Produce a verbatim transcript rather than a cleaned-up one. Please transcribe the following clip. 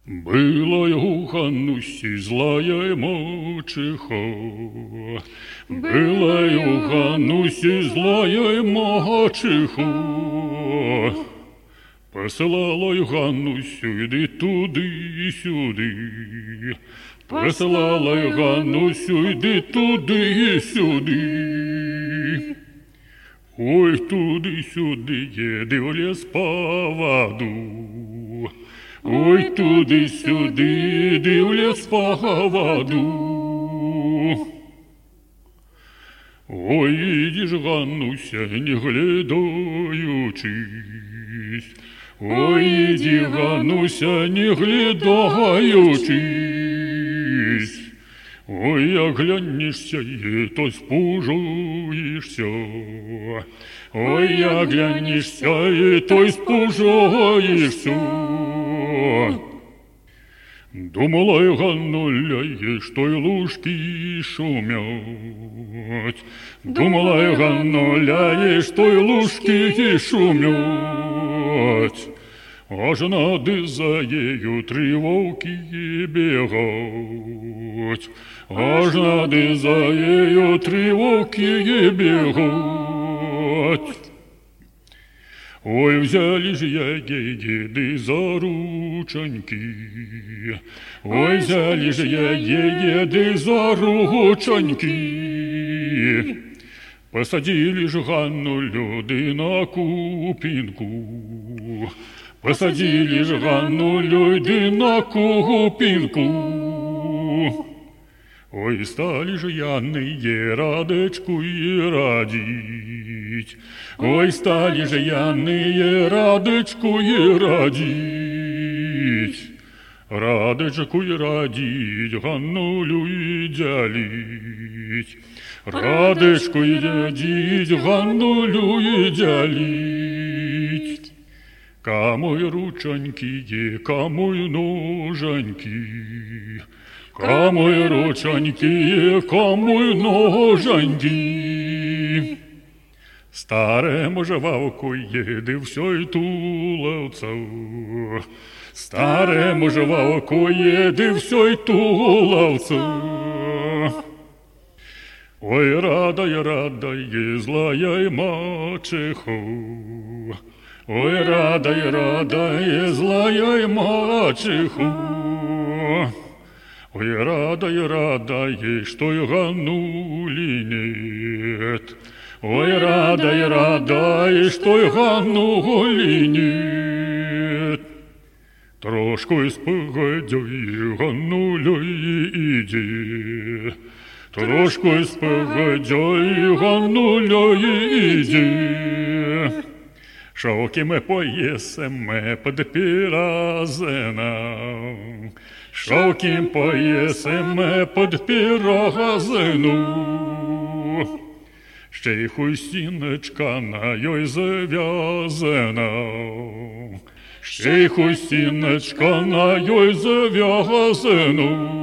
Была я у Ганнусі злая мачеха, была я у Ганнусі злая мачеха. Посилала й Ганнусю, іди туди і сюди. Посилала й Ганнусю, іди туди і сюди. Ой, туди-сюди їде в ліс по воду. Ой, туди-сюди, дивлюсь по воду. Ой, ідеш, Ганнуся, не гледаючись. Ой, іди, Ганнуся, не гледаючись. Ой, як глянешся, і то спужуєшся. Ой, як глянешся, і то спужуєшся. Думала я, Ганнуля, що й лужки шумять. Думала я, Ганнуля, що й лужки шумять. Аж над заєю три вовки бігать. Аж над заєю три вовки бігать. Ой, взяли ж я її за ручоньки. Ой, взяли ж я її за ручоньки. Посадили ж Ганну люди на купінку. Посадили ж Ганну люди на купінку. Ой, стали ж Яни Радочку і радіть. Ой, стали ж Яни Радочку і радіть. Радочку і радіть, Ганнулю і дяліть. Радочку і радіть, Ганнулю і дяліть. Кому й ручоньки, кому й ножоньки. Кому й ручоньки, кому й ножоньки. Старому ж вовку їде всьой туловця. Старому ж вовку їде всьой туловця. Ой, рада, рада, є злая мачеха. Ой, рада, рада, є злая мачеха. Ой, рада, рада, что и Ганнули нет. Ой, рада, рада, что и Ганнули нет. Трошку испогоди, Ганнулю иди. Трошку испогоди, Ганнулю иди. Шоки ми поїсимо під піразином. Шовким поїсимо під піразину. Ще й хустіночка на йой зав'язана. Ще й хустіночка на йой зав'язана.